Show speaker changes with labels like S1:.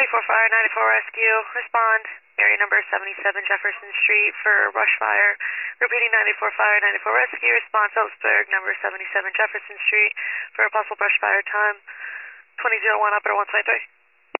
S1: 94 Fire, 94 Rescue. Respond. Area number 77 Jefferson Street for brush fire. Repeating 94 Fire, 94 Rescue. Response Ellsberg, number 77 Jefferson Street for a possible brush fire time. 2001 up at 123.